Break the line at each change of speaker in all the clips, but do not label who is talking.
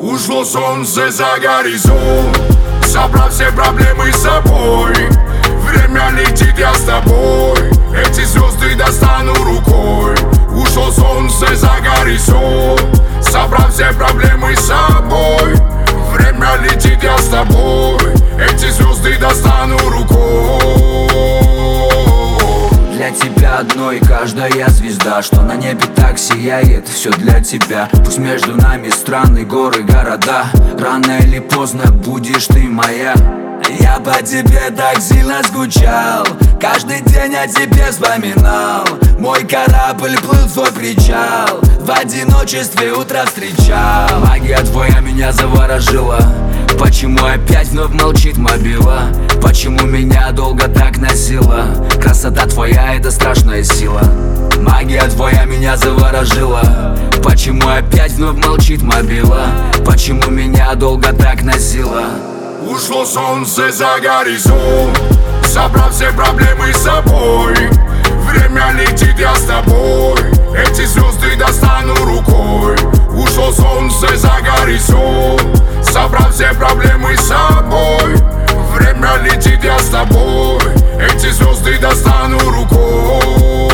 Ушло солнце за горизонт, собрав все проблемы с собой. Время летит, я с тобой, эти звезды достану рукой. Ушло солнце за горизонт, собрав все проблемы с собой. Время летит, я с тобой, эти звезды достану рукой.
Для тебя одной каждая звезда, что на небе так сияет, все для тебя. Пусть между нами страны, горы, города, рано или поздно будешь ты моя. Я по тебе так сильно скучал, каждый день о тебе вспоминал. Мой корабль плыл в твой причал, в одиночестве утро встречал. Магия твоя меня заворожила, почему опять вновь молчит мобила? Почему меня долго так носила? Красота твоя — это страшная сила. Магия твоя меня заворожила, почему опять вновь молчит мобила? Почему меня долго так носила?
Ушло солнце за горизонт, собрав все проблемы с собой. Время летит, я с тобой, эти звезды достану рукой. Ушло солнце за горизонт, собрав все проблемы с собой. Время летит, я с тобой, эти звезды достану рукой.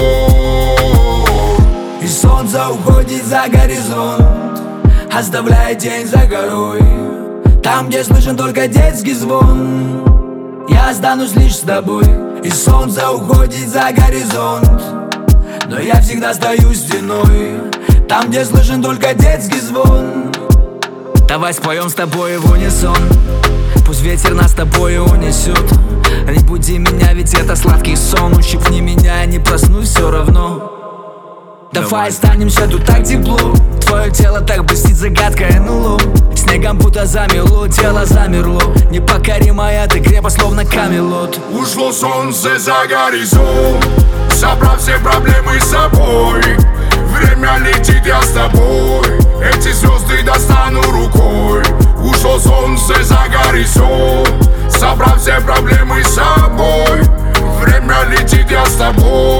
И солнце уходит за горизонт, оставляя тень за горой. Там, где слышен только детский звон, я останусь лишь с тобой. И солнце уходит за горизонт, но я всегда стою стеной. Там, где слышен только детский звон. Давай споем с тобой в унисон, пусть ветер нас с тобой унесет. Не буди меня, ведь это сладкий сон. Ущипни меня, не проснусь все равно. Давай останемся, тут так тепло. Твое тело так блестит, загадкой НЛО. Снегом будто замело, тело замерло. Непокоримая ты крепость, словно Камелот.
Ушло солнце за горизонт, собрав все проблемы с собой. Время летит, я с тобой, эти звезды достану рукой. Ушло солнце за горизонт, собрав все проблемы с собой. Время летит, я с тобой.